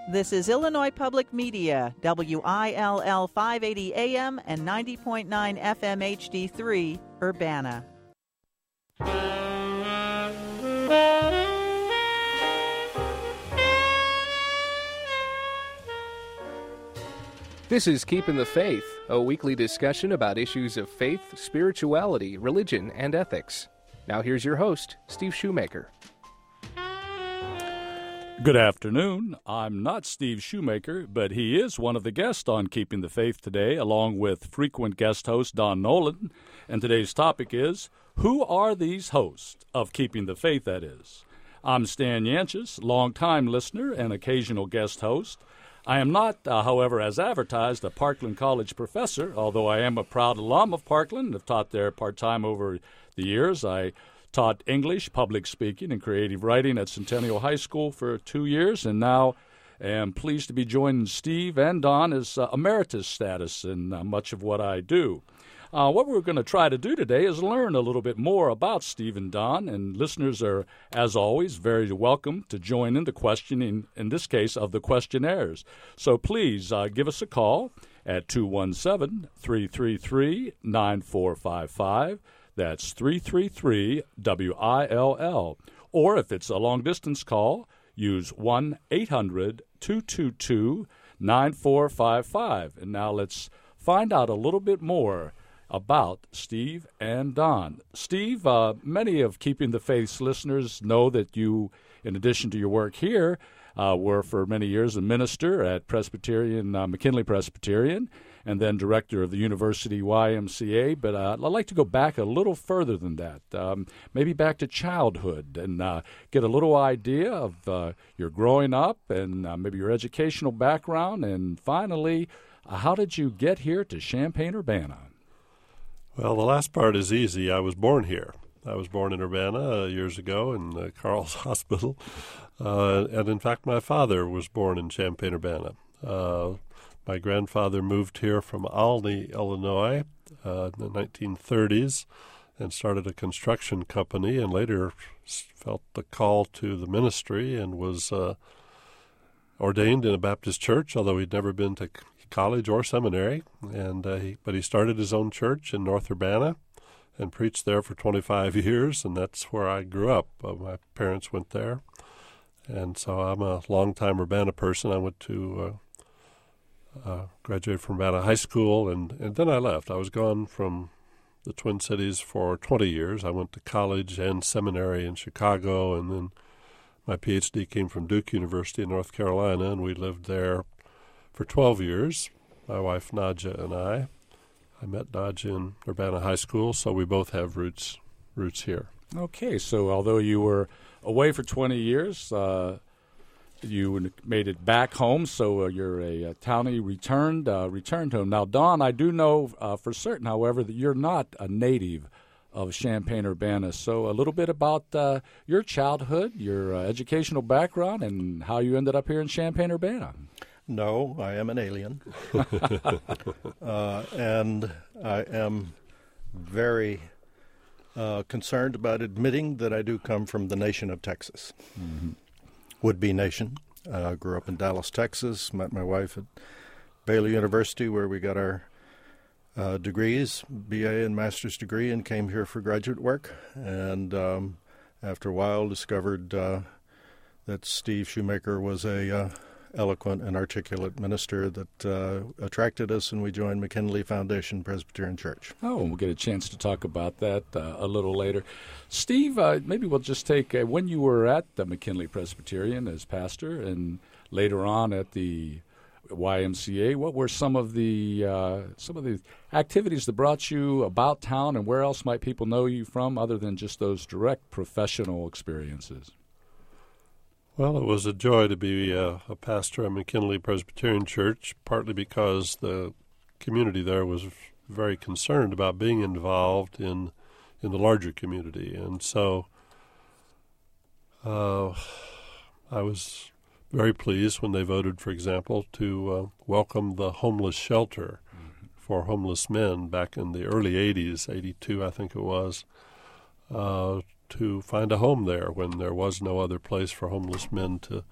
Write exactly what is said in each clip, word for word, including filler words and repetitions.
This is Illinois Public Media, W I L L five eighty A M and ninety point nine F M H D three, Urbana. This is Keeping the Faith, a weekly discussion about issues of faith, spirituality, religion, and ethics. Now here's your host, Steve Shoemaker. Good afternoon. I'm not Steve Shoemaker, but he is one of the guests on Keeping the Faith today, along with frequent guest host Don Nolan. And today's topic is, who are these hosts of Keeping the Faith, that is? I'm Stan Yanchus, longtime listener and occasional guest host. I am not, uh, however, as advertised, a Parkland College professor, although I am a proud alum of Parkland. I've taught there part-time over the years. I taught English, public speaking, and creative writing at Centennial High School for two years, and now am pleased to be joining Steve and Don as uh, emeritus status in uh, much of what I do. Uh, what we're going to try to do today is learn a little bit more about Steve and Don, and listeners are, as always, very welcome to join in the questioning, in this case, of the questionnaires. So please uh, give us a call at two one seven, three three three, nine four five five. That's three three three W I L L. Or if it's a long-distance call, use one eight hundred, two two two, nine four five five. And now let's find out a little bit more about Steve and Don. Steve, uh, many of Keeping the Faith's listeners know that you, in addition to your work here, uh, were for many years a minister at Presbyterian, uh, McKinley Presbyterian, and then director of the University Y M C A. But uh, I'd like to go back a little further than that, um, maybe back to childhood, and uh, get a little idea of uh, your growing up and uh, maybe your educational background, and finally, uh, how did you get here to Champaign-Urbana? Well, the last part is easy. I was born here. I was born in Urbana uh, years ago in uh, Carl's Hospital. Uh, and, in fact, my father was born in Champaign-Urbana. Uh, my grandfather moved here from Olney, Illinois uh, in the nineteen thirties and started a construction company, and later felt the call to the ministry and was uh, ordained in a Baptist church, although he'd never been to college or seminary, and uh, he, but he started his own church in North Urbana and preached there for twenty-five years, and that's where I grew up. Uh, my parents went there, and so I'm a longtime Urbana person. I went to uh, uh, graduate from Urbana High School, and, and then I left. I was gone from the Twin Cities for twenty years. I went to college and seminary in Chicago, and then my P H D came from Duke University in North Carolina, and we lived there for twelve years, my wife Nadja and I. I met Nadja in Urbana High School, so we both have roots roots here. Okay, so although you were away for twenty years, uh, you made it back home, so uh, you're a, a townie returned, uh, returned home. Now, Don, I do know uh, for certain, however, that you're not a native of Champaign-Urbana, so a little bit about uh, your childhood, your uh, educational background, and how you ended up here in Champaign-Urbana. No, I am an alien, uh, and I am very uh, concerned about admitting that I do come from the nation of Texas, mm-hmm. would-be nation. I uh, grew up in Dallas, Texas, met my wife at Baylor University, where we got our uh, degrees, B A and master's degree, and came here for graduate work, and um, after a while discovered uh, that Steve Shoemaker was a uh, eloquent and articulate minister that uh, attracted us, and we joined McKinley Foundation Presbyterian Church. Oh, we'll get a chance to talk about that uh, a little later. Steve, uh, maybe we'll just take, uh, when you were at the McKinley Presbyterian as pastor and later on at the Y M C A, what were some of the uh, some of the activities that brought you about town, and where else might people know you from other than just those direct professional experiences? Well, it was a joy to be a, a pastor at McKinley Presbyterian Church, partly because the community there was very concerned about being involved in in the larger community. And so uh, I was very pleased when they voted, for example, to uh, welcome the homeless shelter mm-hmm. for homeless men back in the early eighties, eighty-two I think it was, uh, to find a home there when there was no other place for homeless men to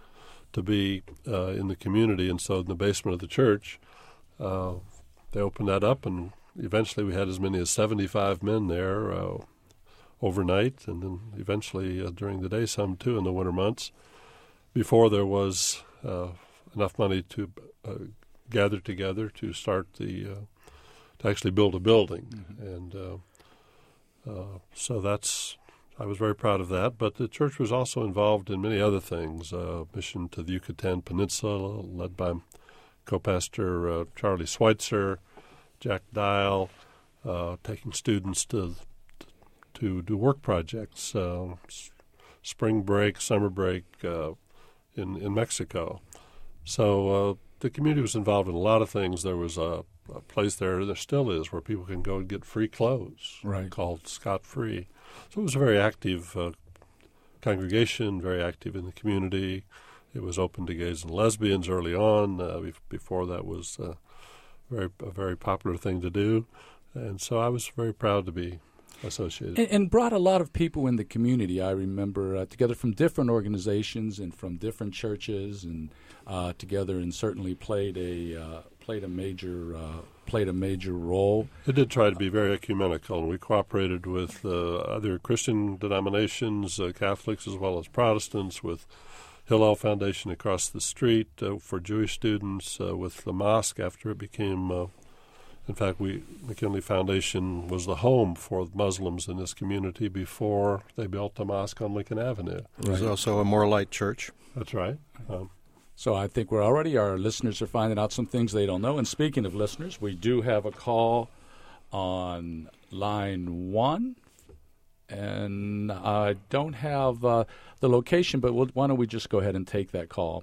to be uh, in the community. And so in the basement of the church, uh, they opened that up, and eventually we had as many as seventy-five men there uh, overnight, and then eventually uh, during the day some too in the winter months, before there was uh, enough money to uh, gather together to start the uh, to actually build a building. Mm-hmm. And uh, uh, so that's I was very proud of that. But the church was also involved in many other things, uh, mission to the Yucatan Peninsula, led by co-pastor uh, Charlie Schweitzer, Jack Dial, uh, taking students to to do work projects, uh, s- spring break, summer break uh, in in Mexico. So uh, the community was involved in a lot of things. There was a, a place there, there still is, where people can go and get free clothes, right, called Scot Free. So it was a very active uh, congregation, very active in the community. It was open to gays and lesbians early on. Uh, before that was uh, very a very popular thing to do. And so I was very proud to be associated. And, and brought a lot of people in the community, I remember, uh, together from different organizations and from different churches, and uh, together, and certainly played a uh, played a major uh, played a major role. It did try to be very ecumenical, and we cooperated with uh, other Christian denominations, uh, Catholics as well as Protestants, with Hillel Foundation across the street uh, for Jewish students, uh, with the mosque after it became, uh, in fact, we McKinley Foundation was the home for Muslims in this community before they built the mosque on Lincoln Avenue. There's right. also a More Light Church. That's right. Um, so I think we're already, our listeners are finding out some things they don't know. And speaking of listeners, we do have a call on line one. And I don't have uh, the location, but we'll, why don't we just go ahead and take that call?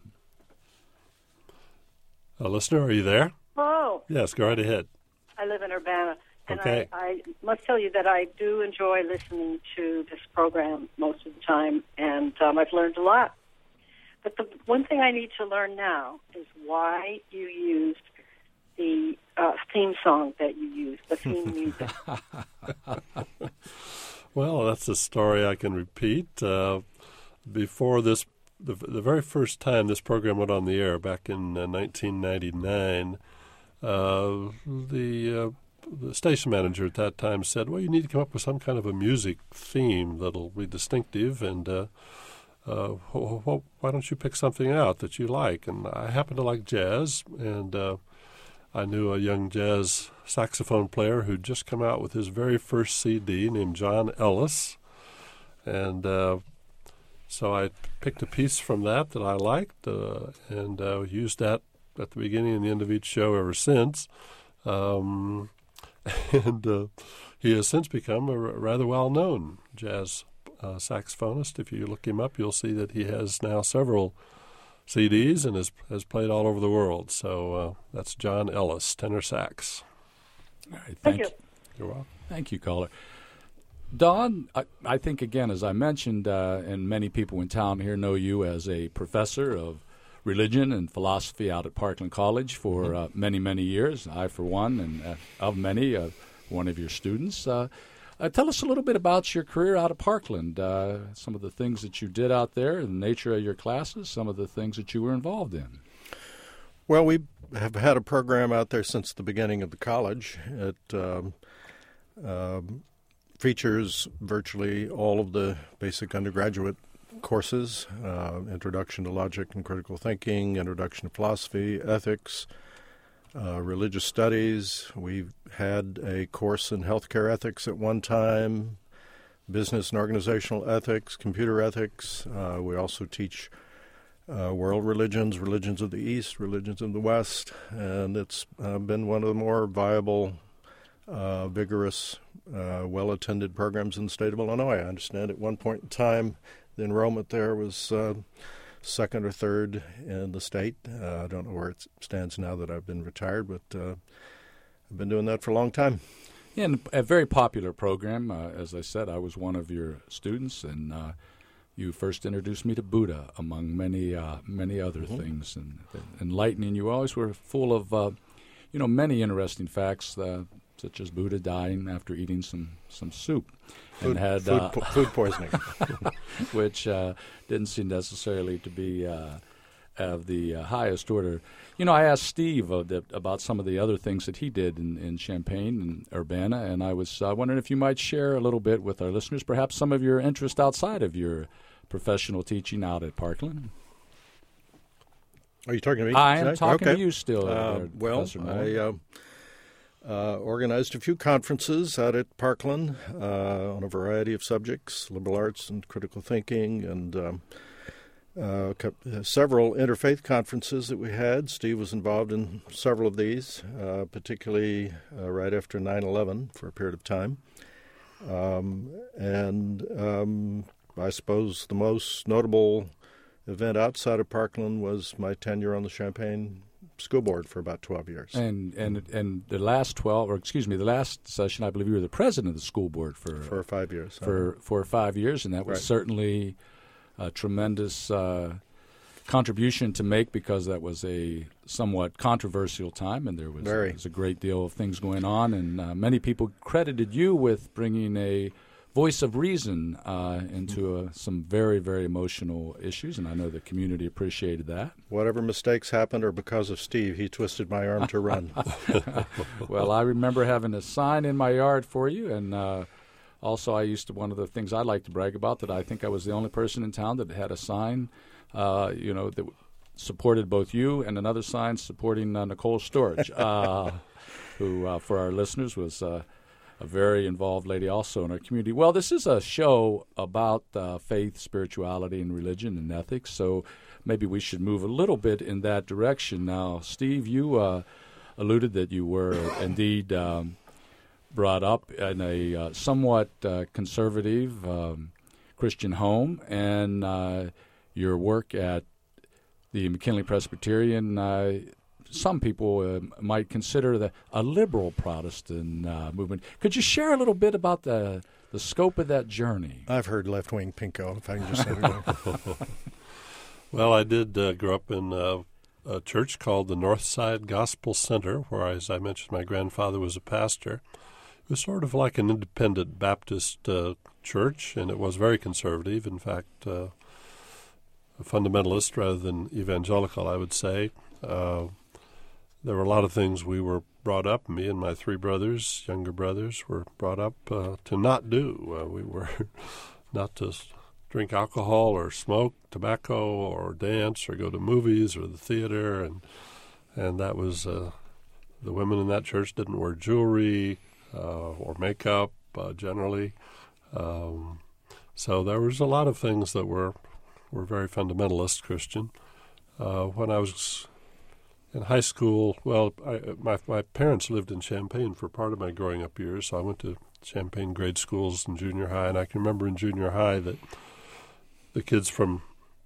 Uh, listener, are you there? Hello. Yes, go right ahead. I live in Urbana, and okay. I, I must tell you that I do enjoy listening to this program most of the time, and um, I've learned a lot. But the one thing I need to learn now is why you used the uh, theme song that you used, the theme music. Well, that's a story I can repeat. Uh, before this, the, the very first time this program went on the air, back in uh, nineteen ninety-nine, uh, the, uh, the station manager at that time said, well, you need to come up with some kind of a music theme that'll be distinctive, and uh, uh, wh- wh- why don't you pick something out that you like? And I happen to like jazz, and uh, I knew a young jazz saxophone player who'd just come out with his very first C D named John Ellis. And uh, so I picked a piece from that that I liked uh, and uh, used that at the beginning and the end of each show ever since. Um, and uh, he has since become a r- rather well-known jazz uh, saxophonist. If you look him up, you'll see that he has now several C Ds and has, has played all over the world. So uh, that's John Ellis, tenor sax. All right, thank, thank you. You're welcome. Thank you, caller. Don, I, I think, again, as I mentioned, uh, and many people in town here know you as a professor of religion and philosophy out at Parkland College for mm-hmm. uh, many, many years. I, for one, and uh, of many, uh, one of your students. Uh, uh, tell us a little bit about your career out at Parkland, uh, some of the things that you did out there, the nature of your classes, some of the things that you were involved in. Well, we have had a program out there since the beginning of the college. It um, uh, features virtually all of the basic undergraduate courses, uh, Introduction to Logic and Critical Thinking, Introduction to Philosophy, Ethics, uh, Religious Studies. We've had a course in Healthcare Ethics at one time, Business and Organizational Ethics, Computer Ethics. Uh, we also teach Uh, world religions, religions of the East, religions of the West, and it's uh, been one of the more viable, uh, vigorous, uh, well-attended programs in the state of Illinois. I understand at one point in time the enrollment there was uh, second or third in the state. Uh, I don't know where it stands now that I've been retired, but uh, I've been doing that for a long time. Yeah, and a very popular program. Uh, as I said, I was one of your students, and uh, you first introduced me to Buddha, among many uh, many other mm-hmm. things, and, and enlightening. You always were full of, uh, you know, many interesting facts, uh, such as Buddha dying after eating some, some soup, food, and had food, uh, po- food poisoning, which uh, didn't seem necessarily to be uh, of the uh, highest order. You know, I asked Steve uh, that, about some of the other things that he did in, in Champaign and Urbana, and I was uh, wondering if you might share a little bit with our listeners, perhaps some of your interest outside of your professional teaching out at Parkland. Are you talking to me? I am talking okay. to you still. Uh, there, well, I uh, uh, organized a few conferences out at Parkland uh, on a variety of subjects, liberal arts and critical thinking, and um, uh, several interfaith conferences that we had. Steve was involved in several of these, uh, particularly uh, right after nine eleven for a period of time. Um, and um, I suppose the most notable event outside of Parkland was my tenure on the Champaign School Board for about twelve years. And and and the last twelve, or excuse me, the last session, I believe you were the president of the school board for for five years. For uh-huh. for five years, and that was right. certainly a tremendous uh, contribution to make, because that was a somewhat controversial time, and there was, there was a great deal of things going on, and uh, many people credited you with bringing a voice of reason uh, into uh, some very, very emotional issues, and I know the community appreciated that. Whatever mistakes happened are because of Steve. He twisted my arm to run. Well, I remember having a sign in my yard for you, and uh, also I used to, one of the things I like to brag about, that I think I was the only person in town that had a sign, uh, you know, that supported both you, and another sign supporting uh, Nicole Storage, uh, who, uh, for our listeners, was Uh, a very involved lady also in our community. Well, this is a show about uh, faith, spirituality, and religion and ethics, so maybe we should move a little bit in that direction. Now, Steve, you uh, alluded that you were indeed um, brought up in a uh, somewhat uh, conservative um, Christian home, and uh, your work at the McKinley Presbyterian uh some people uh, might consider the, a liberal Protestant uh, movement. Could you share a little bit about the the scope of that journey? I've heard left-wing pinko, if I can just say that. Well, I did uh, grow up in uh, a church called the Northside Gospel Center, where, as I mentioned, my grandfather was a pastor. It was sort of like an independent Baptist uh, church, and it was very conservative. In fact, uh, a fundamentalist rather than evangelical, I would say. Uh, There were a lot of things we were brought up, me and my three brothers, younger brothers, were brought up uh, to not do. Uh, we were not to drink alcohol or smoke tobacco or dance or go to movies or the theater. And and that was, uh, the women in that church didn't wear jewelry uh, or makeup uh, generally. Um, so there was a lot of things that were, were very fundamentalist Christian. Uh, when I was in high school, well, I, my my parents lived in Champaign for part of my growing up years, so I went to Champaign grade schools and junior high, and I can remember in junior high that the kids from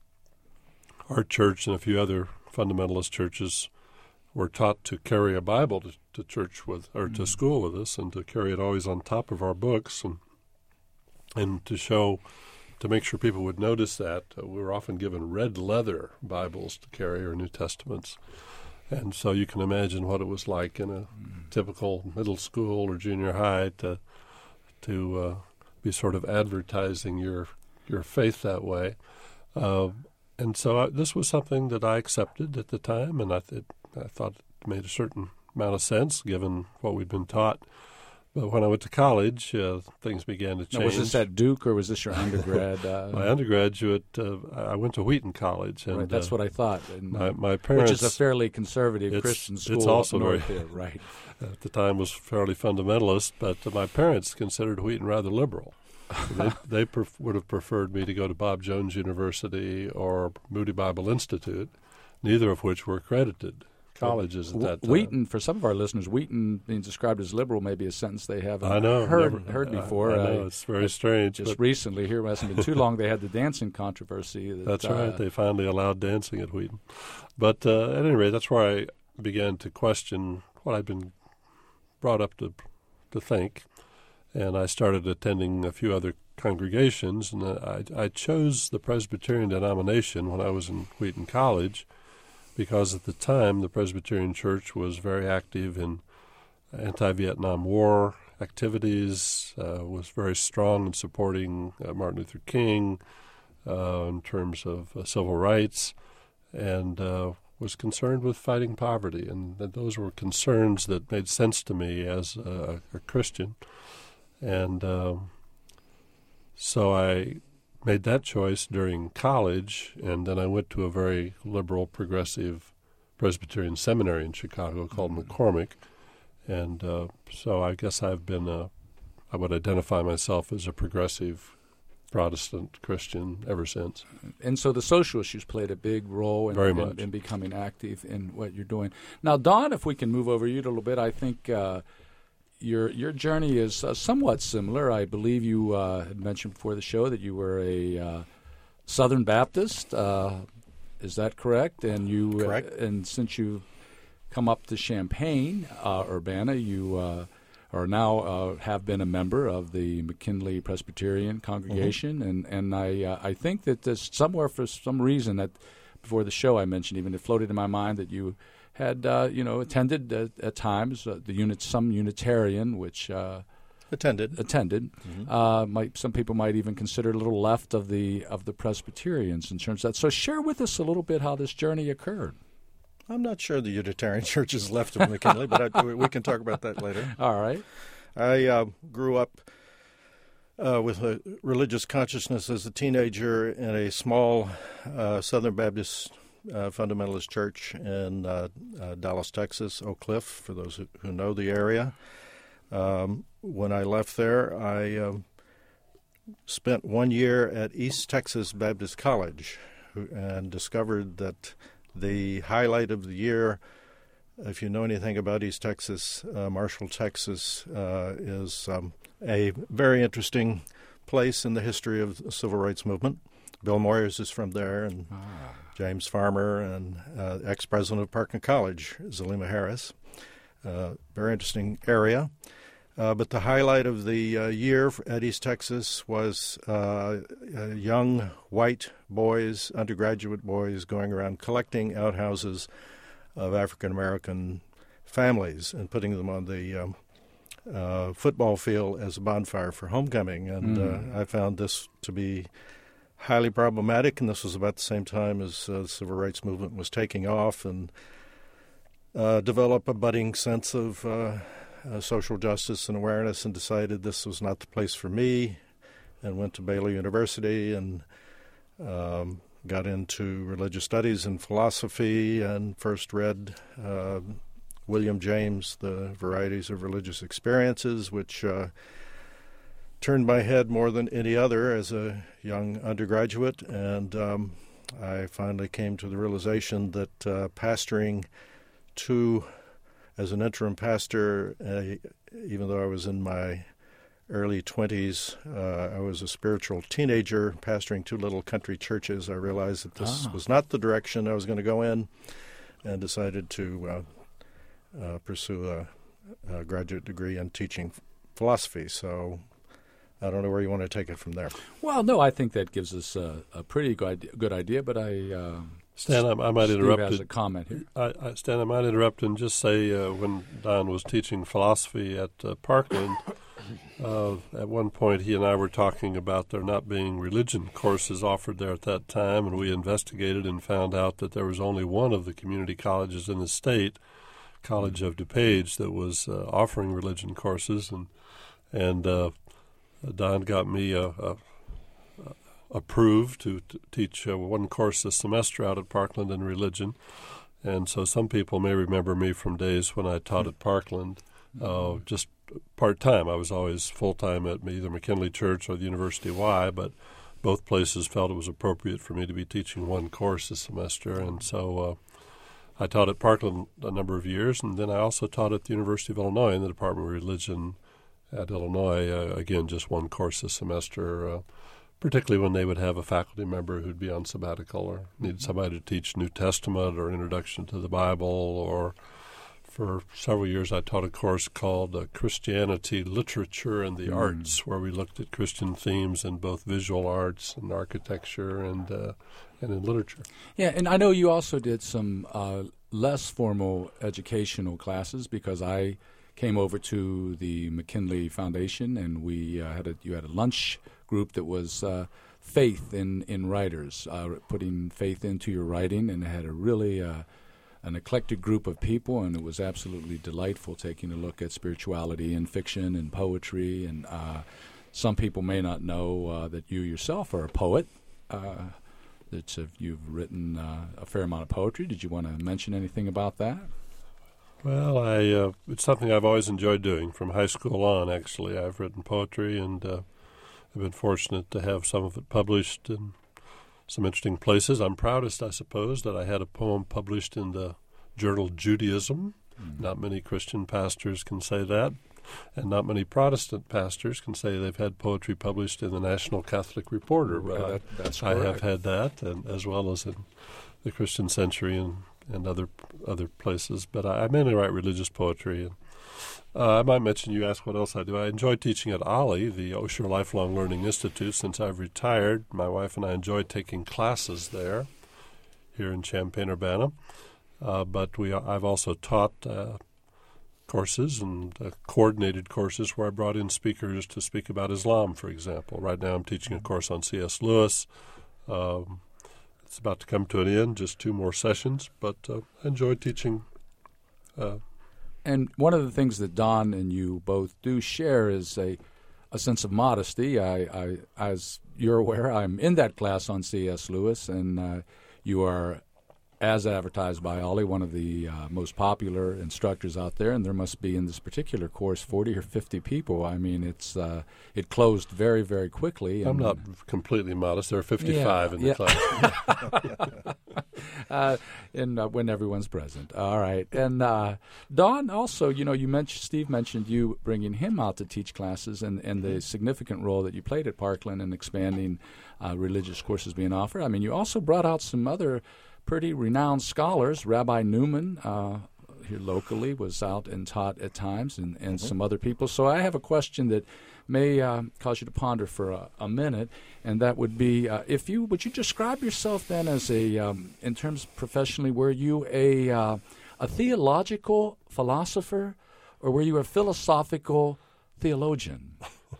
our church and a few other fundamentalist churches were taught to carry a Bible to, to church with, or to school with us, and to carry it always on top of our books, and and to show, to make sure people would notice that. Uh, we were often given red leather Bibles to carry, or New Testaments. And so you can imagine what it was like in a mm. typical middle school or junior high to to uh, be sort of advertising your your faith that way. Uh, and so I, this was something that I accepted at the time, and I, th- I thought it made a certain amount of sense given what we'd been taught. But when I went to college, uh, things began to change. Now, was this at Duke, or was this your undergrad? Uh, my undergraduate, uh, I went to Wheaton College. And, right, that's uh, what I thought. And, my, my parents, which is a fairly conservative it's, Christian school. It's also north very, here, right. At the time was fairly fundamentalist, but uh, my parents considered Wheaton rather liberal. they they pref- would have preferred me to go to Bob Jones University or Moody Bible Institute, neither of which were accredited colleges at that time. Wheaton, for some of our listeners, Wheaton being described as liberal may be a sentence they haven't I know, heard never, heard before. I, I know, uh, it's very strange. Just recently, here it hasn't been too long, they had the dancing controversy. That, that's uh, right. They finally allowed dancing at Wheaton. But uh, at any rate, that's where I began to question what I'd been brought up to to think. And I started attending a few other congregations, and I, I chose the Presbyterian denomination when I was in Wheaton College, because at the time the Presbyterian Church was very active in anti-Vietnam War activities, uh, was very strong in supporting uh, Martin Luther King uh, in terms of uh, civil rights, and uh, was concerned with fighting poverty, and that those were concerns that made sense to me as a, a Christian. And um, so I made that choice during college, and then I went to a very liberal, progressive Presbyterian seminary in Chicago called McCormick. And uh, so I guess I've been a, I would identify myself as a progressive Protestant Christian ever since. And so the social issues played a big role in, Very in, much. in becoming active in what you're doing. Now, Don, if we can move over you a little bit, I think uh, your your journey is uh, somewhat similar. I believe you uh, had mentioned before the show that you were a uh, Southern Baptist. Uh, is that correct? And you Correct. Uh, and since you've come up to Champaign, uh, Urbana, you uh, are now uh, have been a member of the McKinley Presbyterian congregation, mm-hmm. and and I uh, I think that there's somewhere for some reason that before the show I mentioned even it floated in my mind that you had uh, you know attended uh, at times uh, the unit some Unitarian which uh, attended attended mm-hmm. uh, might some people might even consider it a little left of the of the Presbyterians in terms of that. So share with us a little bit how this journey occurred. I'm not sure the Unitarian Church is left of McKinley, but I, we can talk about that later. All right. I uh, grew up uh, with a religious consciousness as a teenager in a small uh, Southern Baptist uh, fundamentalist church in uh, uh, Dallas, Texas, Oak Cliff, for those who, who know the area. Um, when I left there, I um, spent one year at East Texas Baptist College and discovered that the highlight of the year, if you know anything about East Texas, uh, Marshall, Texas, uh, is um, a very interesting place in the history of the civil rights movement. Bill Moyers is from there, and ah. James Farmer, and uh, ex-president of Parkland College, Zalima Harris. Uh, very interesting area. Uh, but the highlight of the uh, year at East Texas was uh, uh, young white boys, undergraduate boys, going around collecting outhouses of African-American families and putting them on the um, uh, football field as a bonfire for homecoming. And mm. uh, I found this to be highly problematic, and this was about the same time as uh, the civil rights movement was taking off, and uh, develop a budding sense of uh, Uh, social justice and awareness, and decided this was not the place for me, and went to Baylor University and um, got into religious studies and philosophy, and first read uh, William James, The Varieties of Religious Experiences, which uh, turned my head more than any other as a young undergraduate. And um, I finally came to the realization that uh, pastoring two As an interim pastor, uh, even though I was in my early twenties, uh, I was a spiritual teenager pastoring two little country churches. I realized that this ah. was not the direction I was going to go in, and decided to uh, uh, pursue a, a graduate degree in teaching philosophy. So I don't know where you want to take it from there. Well, no, I think that gives us a, a pretty good, good idea, but I... Uh Stan, I, I might Steve interrupt. has a comment here. I, I, Stan, I might interrupt and just say uh, when Don was teaching philosophy at uh, Parkland, uh, at one point he and I were talking about there not being religion courses offered there at that time, and we investigated and found out that there was only one of the community colleges in the state, College of DuPage, that was uh, offering religion courses, and and uh, Don got me a. a approved to, to teach uh, one course a semester out at Parkland in religion. And so some people may remember me from days when I taught at Parkland, uh, just part-time. I was always full-time at either McKinley Church or the University Y, but both places felt it was appropriate for me to be teaching one course a semester. And so uh, I taught at Parkland a number of years, and then I also taught at the University of Illinois in the Department of Religion at Illinois, uh, again, just one course a semester, uh, particularly when they would have a faculty member who'd be on sabbatical or needed somebody to teach New Testament or Introduction to the Bible. Or for several years I taught a course called uh, Christianity, Literature, and the mm. Arts, where we looked at Christian themes in both visual arts and architecture and uh, and in literature. Yeah, and I know you also did some uh, less formal educational classes, because I came over to the McKinley Foundation, and we uh, had a, you had a lunch group that was uh, faith in, in writers, uh, putting faith into your writing, and it had a really uh, an eclectic group of people, and it was absolutely delightful taking a look at spirituality in fiction and poetry. And uh, some people may not know uh, that you yourself are a poet, uh, that you've written uh, a fair amount of poetry. Did you want to mention anything about that? Well, I uh, it's something I've always enjoyed doing from high school on, actually. I've written poetry, and uh, I've been fortunate to have some of it published in some interesting places. I'm proudest, I suppose, that I had a poem published in the journal Judaism. Mm-hmm. Not many Christian pastors can say that, and not many Protestant pastors can say they've had poetry published in the National Catholic Reporter. Right, I, that, that's I correct. have had that, and as well as in the Christian Century and, and other other places. But I, I mainly write religious poetry. And uh, I might mention, you asked what else I do. I enjoy teaching at Ollie, the Osher Lifelong Learning Institute. Since I've retired, my wife and I enjoy taking classes there, here in Champaign-Urbana. Uh, but we, I've also taught uh, courses and uh, coordinated courses where I brought in speakers to speak about Islam, for example. Right now I'm teaching a course on C S Lewis. Um, it's about to come to an end, just two more sessions, but uh, I enjoy teaching. Uh, and one of the things that Don and you both do share is a, a sense of modesty. I, I, as you're aware, I'm in that class on C S Lewis, and uh, you are, as advertised by Ollie, one of the uh, most popular instructors out there, and there must be in this particular course forty or fifty people. I mean, it's uh, it closed very, very quickly. I'm and, not completely modest. There are fifty-five yeah, in the yeah. class. uh, and uh, when everyone's present. All right. And uh, Don, also, you know, you mentioned, Steve mentioned you bringing him out to teach classes, and, and the significant role that you played at Parkland in expanding uh, religious courses being offered. I mean, you also brought out some other pretty renowned scholars. Rabbi Newman uh, here locally was out and taught at times, and, and mm-hmm. some other people. So I have a question that may uh, cause you to ponder for a, a minute, and that would be, uh, if you would you describe yourself then as a, um, in terms professionally, were you a uh, a theological philosopher, or were you a philosophical theologian?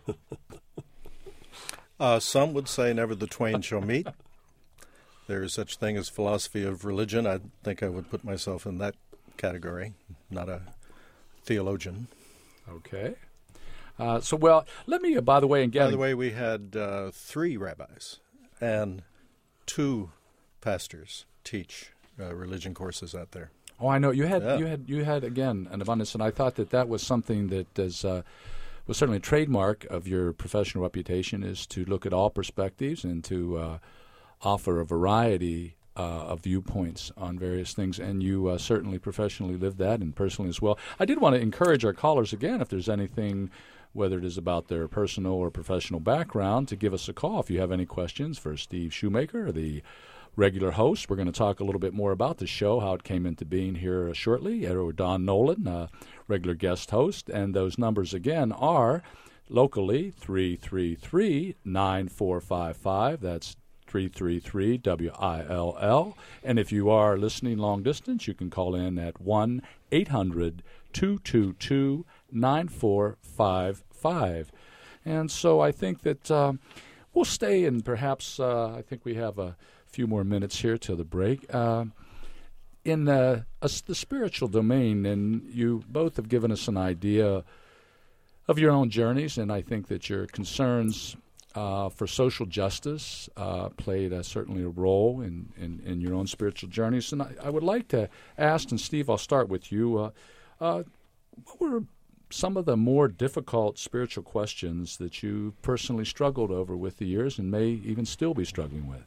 uh, some would say never the twain shall meet. There is such thing as philosophy of religion. I think I would put myself in that category, not a theologian. Okay. Uh, so, well, let me, uh, by the way, and By the way, we had uh, three rabbis and two pastors teach uh, religion courses out there. Oh, I know. You had, yeah. you had, you had again, an abundance, and I thought that that was something that is, uh, was certainly a trademark of your professional reputation, is to look at all perspectives and to uh, offer a variety uh, of viewpoints on various things, and you uh, certainly professionally lived that, and personally as well. I did want to encourage our callers again, if there's anything, whether it is about their personal or professional background, to give us a call if you have any questions for Steve Shoemaker, the regular host. We're going to talk a little bit more about the show, how it came into being here shortly, or Don Nolan, uh, regular guest host, and those numbers again are locally three three three, nine four five five. That's three three three W I L L. And if you are listening long distance, you can call in at one eight hundred two two two nine four five five. And so I think that uh, we'll stay, and perhaps uh, I think we have a few more minutes here till the break. Uh, in uh, a, the spiritual domain, and you both have given us an idea of your own journeys, and I think that your concerns Uh, for social justice uh, played uh, certainly a role in, in, in your own spiritual journeys. And I, I would like to ask, and Steve, I'll start with you, uh, uh, what were some of the more difficult spiritual questions that you personally struggled over with the years and may even still be struggling with?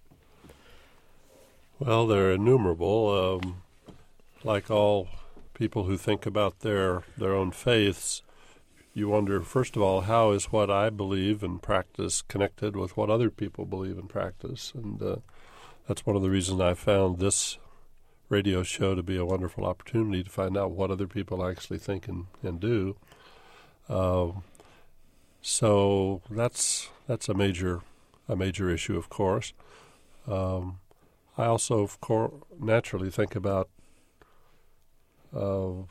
Well, they're innumerable. Um, like all people who think about their, their own faiths, you wonder, first of all, how is what I believe and practice connected with what other people believe and practice? And uh, that's one of the reasons I found this radio show to be a wonderful opportunity to find out what other people actually think and, and do. Uh, so that's that's a major a major issue, of course. Um, I also, of course, naturally think about uh,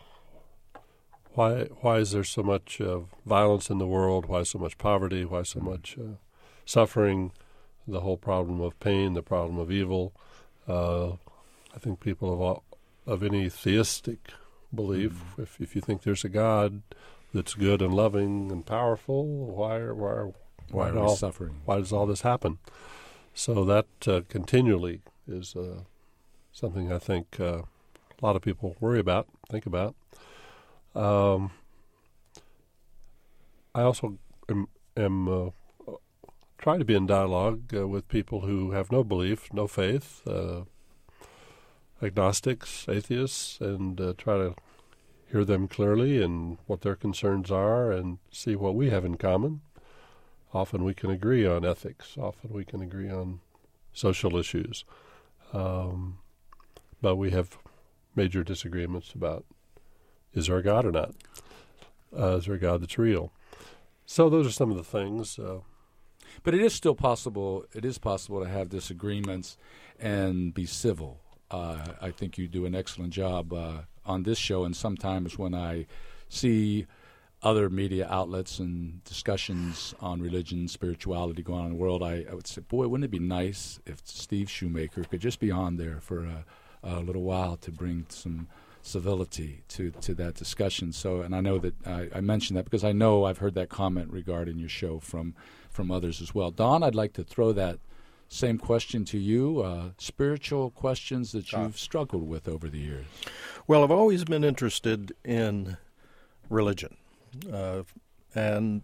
Why why is there so much uh, violence in the world? Why so much poverty? Why so much uh, suffering? the whole problem of pain, the problem of evil. Uh, I think people of all, of any theistic belief, mm-hmm. if if you think there's a God that's good and loving and powerful, why are, why are, why, why are we all, suffering? Why does all this happen? So that uh, continually is uh, something I think uh, a lot of people worry about, think about. Um, I also am, am uh, try to be in dialogue uh, with people who have no belief, no faith, uh, agnostics, atheists, and uh, try to hear them clearly and what their concerns are and see what we have in common. Often we can agree on ethics. Often we can agree on social issues. Um, but we have major disagreements about, is there a God or not? Uh, is there a God that's real? So those are some of the things. Uh, but it is still possible, it is possible to have disagreements and be civil. Uh, I think you do an excellent job uh, on this show, and sometimes when I see other media outlets and discussions on religion, spirituality going on in the world, I, I would say, boy, wouldn't it be nice if Steve Shoemaker could just be on there for a, a little while to bring some civility to, to that discussion. So, and I know that I, I mentioned that because I know I've heard that comment regarding your show from, from others as well. Don, I'd like to throw that same question to you, uh, spiritual questions that you've struggled with over the years. Well, I've always been interested in religion. Uh, and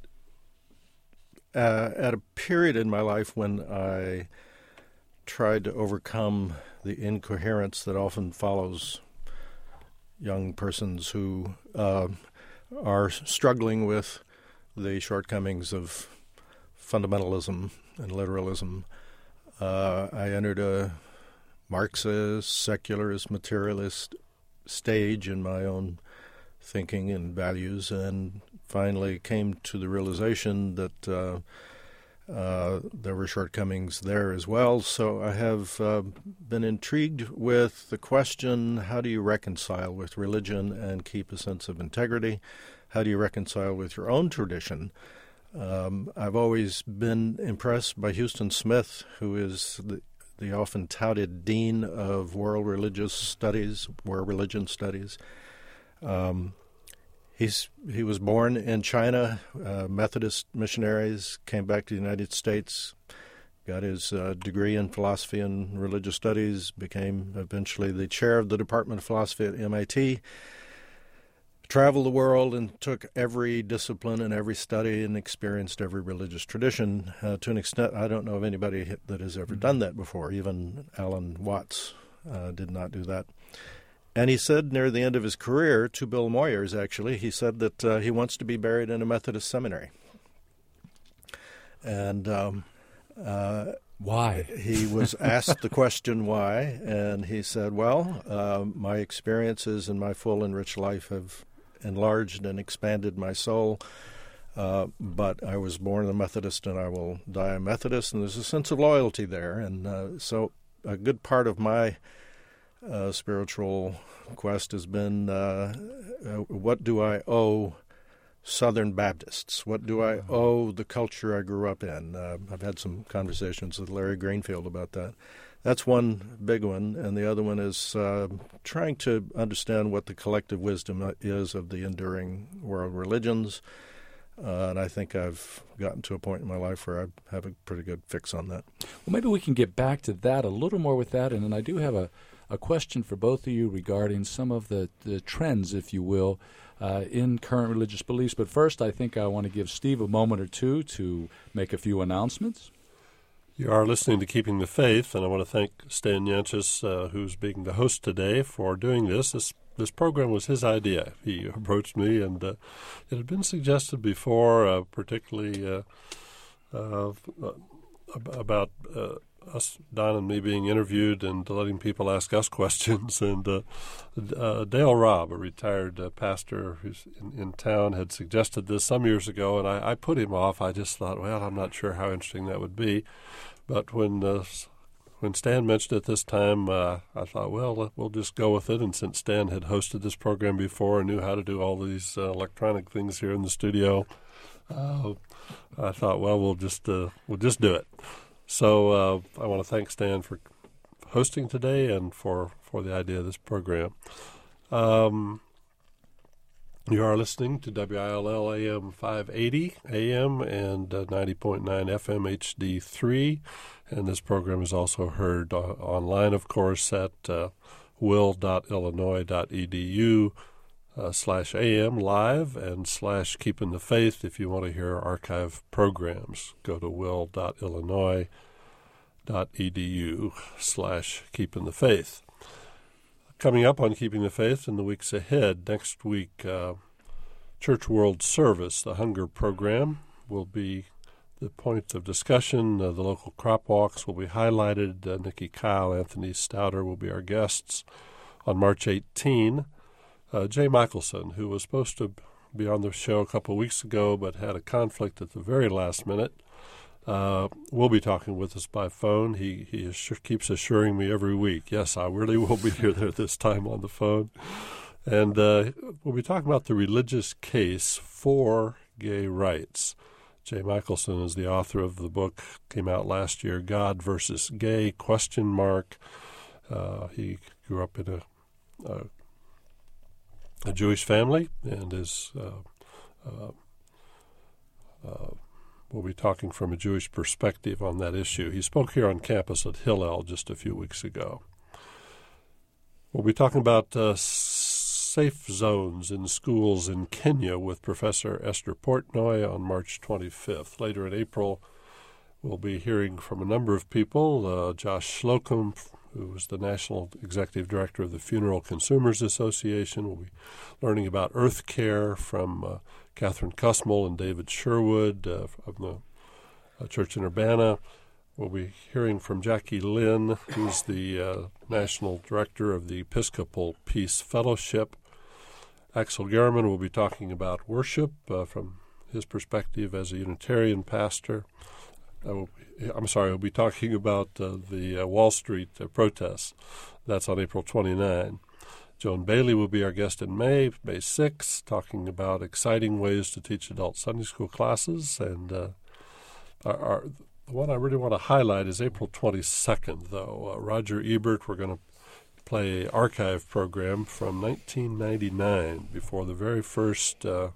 uh, at a period in my life when I tried to overcome the incoherence that often follows young persons who uh, are struggling with the shortcomings of fundamentalism and literalism, uh, I entered a Marxist, secularist, materialist stage in my own thinking and values, and finally came to the realization that uh, uh, there were shortcomings there as well. So I have uh, been intrigued with the question, how do you reconcile with religion and keep a sense of integrity? How do you reconcile with your own tradition? Um, I've always been impressed by Huston Smith, who is the, the often touted dean of world religious studies, world religion studies. Um, he's he was born in China. Uh, Methodist missionaries came back to the United States, got his uh, degree in philosophy and religious studies, became eventually the chair of the Department of Philosophy at M I T. Traveled the world and took every discipline and every study and experienced every religious tradition uh, to an extent I don't know of anybody that has ever done that before. Even Alan Watts uh, did not do that. And he said near the end of his career, to Bill Moyers actually, he said that uh, he wants to be buried in a Methodist seminary. And um, uh, why? He was asked the question why, and he said, well, uh, my experiences in my full and rich life have enlarged and expanded my soul, uh, but I was born a Methodist and I will die a Methodist, and there's a sense of loyalty there. And uh, so a good part of my uh, spiritual quest has been, uh, uh, what do I owe Southern Baptists? What do I owe the culture I grew up in? Uh, I've had some conversations with Larry Greenfield about that. That's one big one, and the other one is uh, trying to understand what the collective wisdom is of the enduring world religions, uh, and I think I've gotten to a point in my life where I have a pretty good fix on that. Well, maybe we can get back to that a little more with that, and then I do have a, a question for both of you regarding some of the, the trends, if you will, uh, in current religious beliefs. But first, I think I want to give Steve a moment or two to make a few announcements. You are listening to Keeping the Faith, and I want to thank Stan Yanchus, uh, who's being the host today, for doing this. This this program was his idea. He approached me, and uh, it had been suggested before, uh, particularly uh, uh, about uh, us, Don and me, being interviewed and letting people ask us questions. And uh, uh, Dale Robb, a retired uh, pastor who's in, in town, had suggested this some years ago, and I, I put him off. I just thought, well, I'm not sure how interesting that would be. But when uh, when Stan mentioned it this time, uh, I thought, well, we'll just go with it. And since Stan had hosted this program before and knew how to do all these uh, electronic things here in the studio, uh, I thought, well, we'll just uh, we'll just do it. So uh, I want to thank Stan for hosting today and for, for the idea of this program. Um, you are listening to W I L L A M five eighty A M and uh, ninety point nine F M H D three, and this program is also heard uh, online, of course, at uh, will dot illinois dot e d u uh, slash am live and slash keeping the faith. If you want to hear archive programs, go to will dot illinois dot e d u slash keeping the faith. Coming up on Keeping the Faith in the weeks ahead, next week, uh, Church World Service, the hunger program, will be the point of discussion. Uh, the local crop walks will be highlighted. Uh, Nikki Kyle, Anthony Stouter will be our guests on March eighteenth. Uh, Jay Michelson, who was supposed to be on the show a couple of weeks ago but had a conflict at the very last minute, Uh, will be talking with us by phone. He he assur- keeps assuring me every week, yes, I really will be here there this time on the phone. And uh, we'll be talking about the religious case for gay rights. Jay Michelson is the author of the book, came out last year, God versus Gay, question mark. Uh, he grew up in a, a, a Jewish family and is... Uh, uh, uh, We'll be talking from a Jewish perspective on that issue. He spoke here on campus at Hillel just a few weeks ago. We'll be talking about uh, safe zones in schools in Kenya with Professor Esther Portnoy on March twenty-fifth. Later in April, we'll be hearing from a number of people. Uh, Josh Slocum, who is the National Executive Director of the Funeral Consumers Association. We'll be learning about Earth Care from uh, Catherine Kusmel and David Sherwood uh, from the uh, church in Urbana. We'll be hearing from Jackie Lynn, who's the uh, National Director of the Episcopal Peace Fellowship. Axel Gehrman will be talking about worship uh, from his perspective as a Unitarian pastor. I will be, I'm sorry, we'll be talking about uh, the uh, Wall Street uh, protests. That's on April twenty-ninth. Joan Bailey will be our guest in May, May sixth, talking about exciting ways to teach adult Sunday school classes. And uh, our, our, the one I really want to highlight is April twenty-second, though. Uh, Roger Ebert, we're going to play an archive program from nineteen ninety-nine, before the very first uh,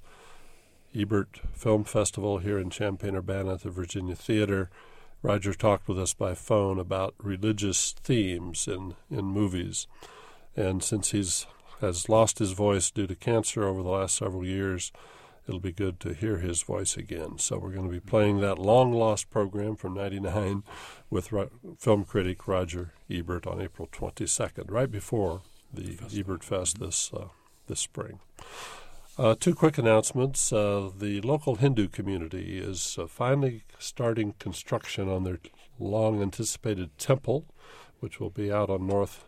Ebert Film Festival here in Champaign-Urbana at the Virginia Theater. Roger talked with us by phone about religious themes in, in movies. And since he's has lost his voice due to cancer over the last several years, it'll be good to hear his voice again. So we're going to be playing that long-lost program from ninety-nine with Ro- film critic Roger Ebert on April twenty-second, right before the Ebert Fest this, uh, this spring. Uh, two quick announcements. Uh, the local Hindu community is uh, finally starting construction on their long-anticipated temple, which will be out on North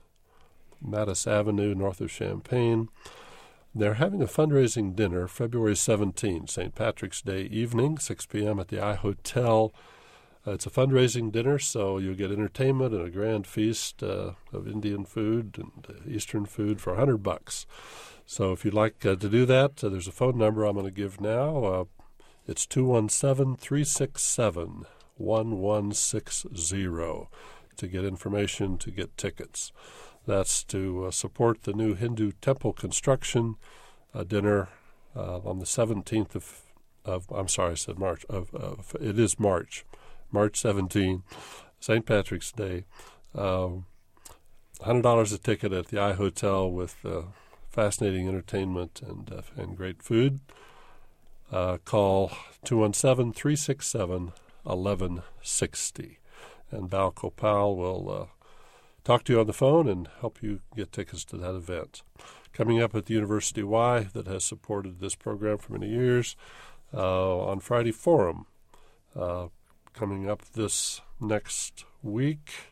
Mattis Avenue, north of Champaign. They're having a fundraising dinner February seventeenth, Saint Patrick's Day evening, six p.m. at the I Hotel. Uh, it's a fundraising dinner, so you'll get entertainment and a grand feast uh, of Indian food and uh, Eastern food for one hundred bucks. So if you'd like uh, to do that, uh, there's a phone number I'm going to give now. Uh, it's two one seven, three six seven, one one six zero to get information, to get tickets. That's to uh, support the new Hindu temple construction uh, dinner uh, on the seventeenth of, of, I'm sorry, I said March, of, of it is March, March seventeenth, Saint Patrick's Day. Uh, one hundred dollars a ticket at the I Hotel with uh, fascinating entertainment and, uh, and great food. Uh, call two one seven, three six seven, one one six zero, and Bal Kopal will uh, talk to you on the phone and help you get tickets to that event. Coming up at the University Y, that has supported this program for many years, uh, on Friday Forum. Uh, coming up this next week,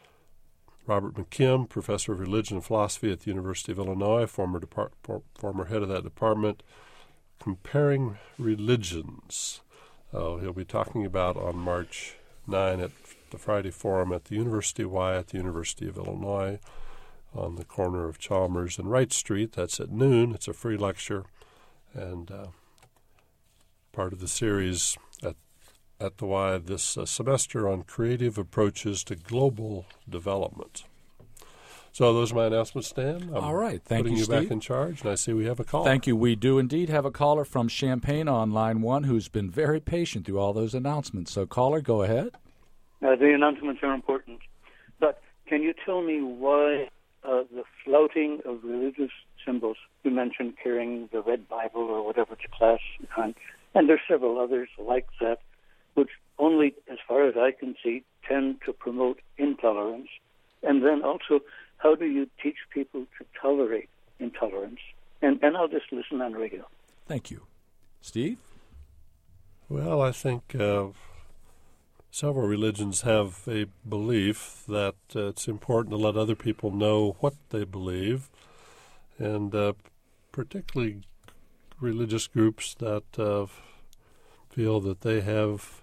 Robert McKim, professor of religion and philosophy at the University of Illinois, former depart- former head of that department, comparing religions. Uh, he'll be talking about on March ninth at the Friday Forum at the University Y at the University of Illinois on the corner of Chalmers and Wright Street. That's at noon. It's a free lecture and uh, part of the series at at the Y this uh, semester on creative approaches to global development. So those are my announcements, Stan. I'm All right. Thank putting you, you Steve. back in charge, and I see we have a call. Thank you. We do indeed have a caller from Champaign on line one who's been very patient through all those announcements. So, caller, go ahead. Uh, the announcements are important. But can you tell me why uh, the flouting of religious symbols, you mentioned carrying the red Bible or whatever to class, and, and there's several others like that, which only, as far as I can see, tend to promote intolerance. And then also, how do you teach people to tolerate intolerance? And, and I'll just listen on radio. Thank you. Steve? Well, I think uh, several religions have a belief that uh, it's important to let other people know what they believe, and uh, particularly religious groups that uh, feel that they have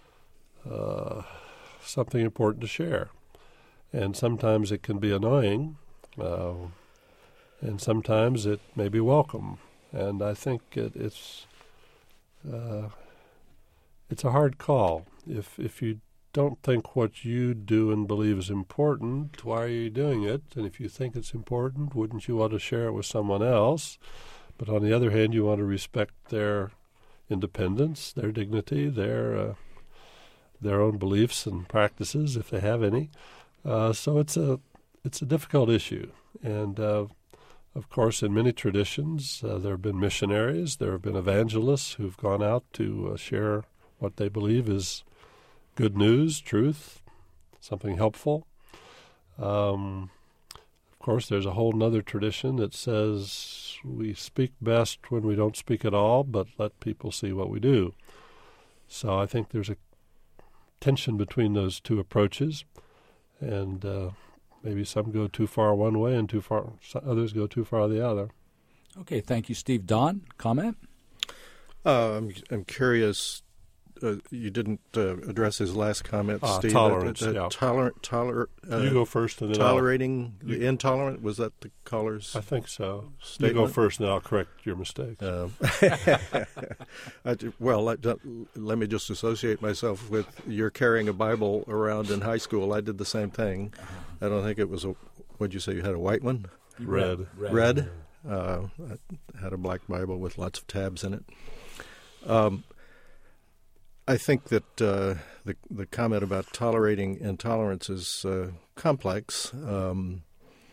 uh, something important to share. And sometimes it can be annoying, uh, and sometimes it may be welcome. And I think it, it's uh, it's a hard call. If if you don't think what you do and believe is important, why are you doing it? And if you think it's important, wouldn't you want to share it with someone else? But on the other hand, you want to respect their independence, their dignity, their uh, their own beliefs and practices, if they have any. Uh, so it's a it's a difficult issue, and uh, of course, in many traditions, uh, there have been missionaries, there have been evangelists who've gone out to uh, share what they believe is good news, truth, something helpful. Um, of course, there's a whole other tradition that says we speak best when we don't speak at all, but let people see what we do. So I think there's a tension between those two approaches. And uh, maybe some go too far one way and too far others go too far the other. Okay, thank you, Steve. Don, comment? Uh, I'm, I'm curious. Uh, you didn't uh, address his last comment, uh, Steve. Tolerance, uh, uh, yeah. Tolerant, toler, uh, you go first, and then tolerating I'll, the you, intolerant. Was that the caller's? I think so. Statement? You go first, and then I'll correct your mistakes. Um, I, well, let, let me just associate myself with you're carrying a Bible around in high school. I did the same thing. I don't think it was a. What'd you say? You had a white one? Red. Red. Red. Uh, I had a black Bible with lots of tabs in it. Um, I think that uh, the the comment about tolerating intolerance is uh, complex. Um,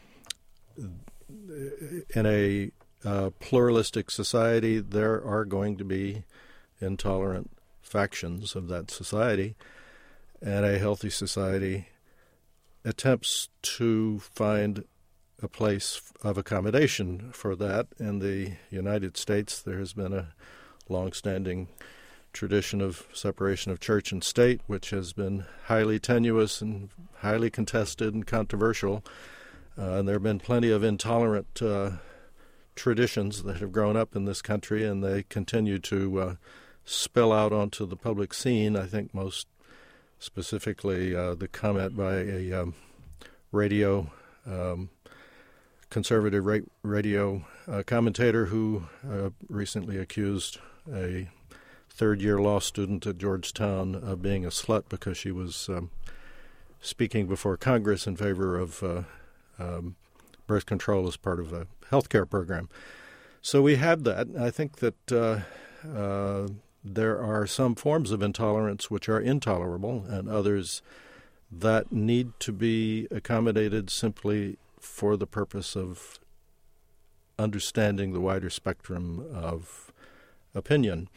in a uh, pluralistic society, there are going to be intolerant factions of that society, and a healthy society attempts to find a place of accommodation for that. In the United States, there has been a long-standing tradition of separation of church and state, which has been highly tenuous and highly contested and controversial. Uh, and there have been plenty of intolerant uh, traditions that have grown up in this country, and they continue to uh, spill out onto the public scene. I think most specifically uh, the comment by a um, radio, um, conservative ra- radio uh, commentator who uh, recently accused a third-year law student at Georgetown of being a slut because she was um, speaking before Congress in favor of uh, um, birth control as part of a health care program. So we have that. I think that uh, uh, there are some forms of intolerance which are intolerable, and others that need to be accommodated simply for the purpose of understanding the wider spectrum of opinion.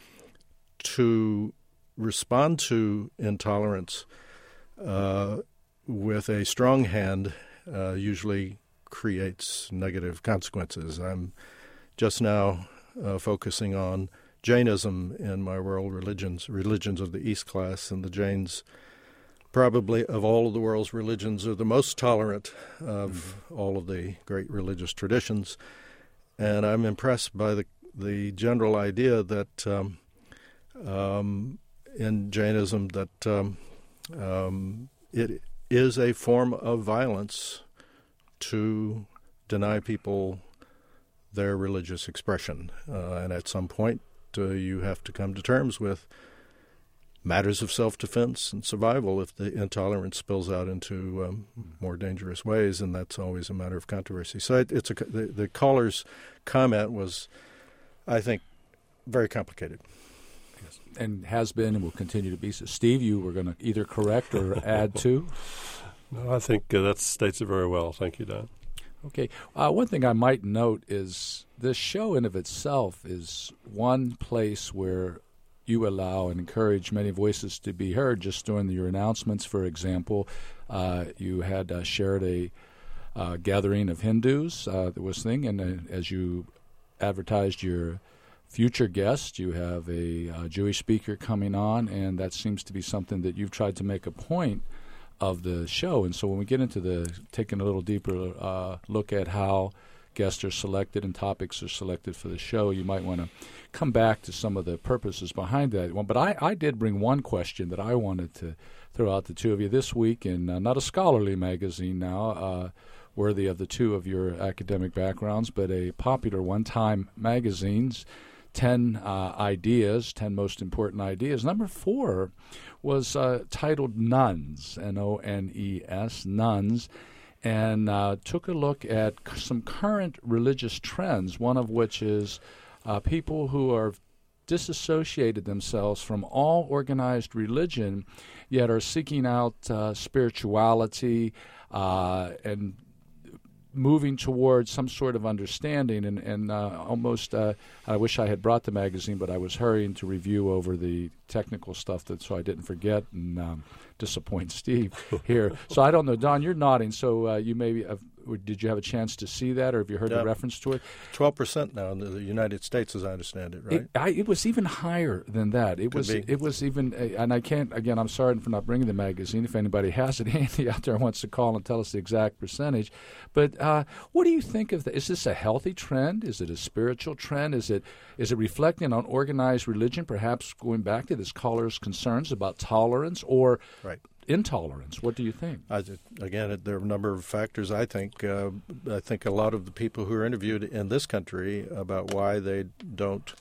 To respond to intolerance uh, with a strong hand uh, usually creates negative consequences. I'm just now uh, focusing on Jainism in my world religions, religions of the East class, and the Jains, probably of all of the world's religions, are the most tolerant of all of the great religious traditions. And I'm impressed by the the general idea that um, Um, in Jainism that um, um, it is a form of violence to deny people their religious expression. Uh, and at some point, uh, you have to come to terms with matters of self-defense and survival if the intolerance spills out into um, more dangerous ways, and that's always a matter of controversy. So it, it's a, the, the caller's comment was, I think, very complicated. And has been and will continue to be. So, Steve, you were going to either correct or add to? No, I think uh, that states it very well. Thank you, Don. Okay. Uh, one thing I might note is this show in of itself is one place where you allow and encourage many voices to be heard. Just during your announcements, for example, uh, you had uh, shared a uh, gathering of Hindus uh, that was thing, and uh, as you advertised your future guest, you have a uh, Jewish speaker coming on, and that seems to be something that you've tried to make a point of the show. And so when we get into the taking a little deeper uh, look at how guests are selected and topics are selected for the show, you might want to come back to some of the purposes behind that one. But I, I did bring one question that I wanted to throw out the two of you this week in uh, not a scholarly magazine now, uh, worthy of the two of your academic backgrounds, but a popular one-time magazine's ten uh, ideas, ten most important ideas. Number four was uh, titled Nones, N O N E S, Nones, and uh, took a look at c- some current religious trends, one of which is uh, people who are disassociated themselves from all organized religion, yet are seeking out uh, spirituality uh, and moving towards some sort of understanding, and, and uh, almost, uh, I wish I had brought the magazine, but I was hurrying to review over the technical stuff that so I didn't forget and um, disappoint Steve here. So I don't know, Don, you're nodding, so uh, you maybe, have, did you have a chance to see that, or have you heard yeah. the reference to it? twelve percent now in the United States, as I understand it, right? It, I, it was even higher than that. It Could was. be. It was even, uh, and I can't. Again, I'm sorry for not bringing the magazine. If anybody has it handy out there and wants to call and tell us the exact percentage, but uh, what do you think of that? Is this a healthy trend? Is it a spiritual trend? Is it is it reflecting on organized religion? Perhaps going back to this caller's concerns about tolerance or right. intolerance. What do you think? I, again, there are a number of factors. I think. Uh, I think a lot of the people who are interviewed in this country about why they don't